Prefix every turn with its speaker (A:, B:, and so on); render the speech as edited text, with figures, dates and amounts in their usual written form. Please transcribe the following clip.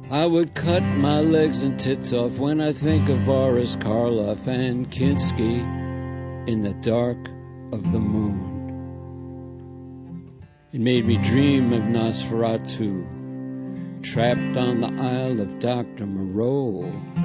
A: I would cut my legs and tits off when I think of Boris Karloff and Kinski in the dark of the moon. It made me dream of Nosferatu, trapped on the Isle of Dr. Moreau.